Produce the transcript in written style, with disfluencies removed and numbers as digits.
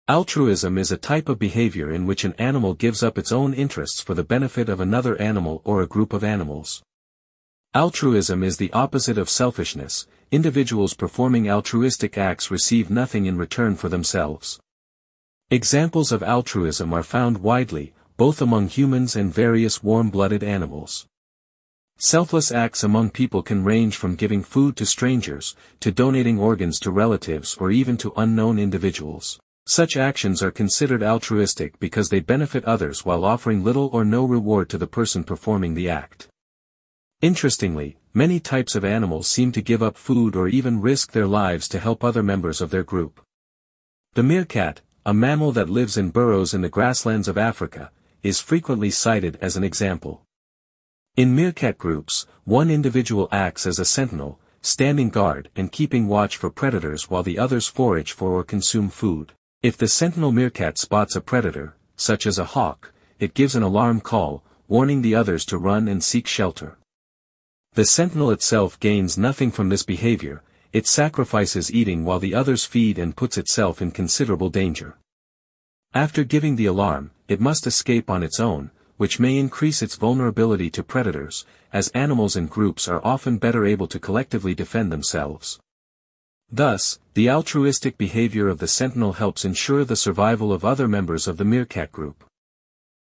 Altruism is a type of behavior in which an animal gives up its own interests for the benefit of another animal or a group of animals. Altruism is the opposite of selfishness. Individuals performing altruistic acts receive nothing in return for themselves. Examples of altruism are found widely, both among humans and various warm-blooded animals. Selfless acts among people can range from giving food to strangers, to donating organs to relatives or even to unknown individuals. Such actions are considered altruistic because they benefit others while offering little or no reward to the person performing the act. Interestingly, many types of animals seem to give up food or even risk their lives to help other members of their group. The meerkat, a mammal that lives in burrows in the grasslands of Africa, is frequently cited as an example. In meerkat groups, one individual acts as a sentinel, standing guard and keeping watch for predators while the others forage for or consume food. If the sentinel meerkat spots a predator, such as a hawk, it gives an alarm call, warning the others to run and seek shelter. The sentinel itself gains nothing from this behavior, it sacrifices eating while the others feed and puts itself in considerable danger. After giving the alarm, it must escape on its own, which may increase its vulnerability to predators, as animals in groups are often better able to collectively defend themselves. Thus, the altruistic behavior of the sentinel helps ensure the survival of other members of the meerkat group.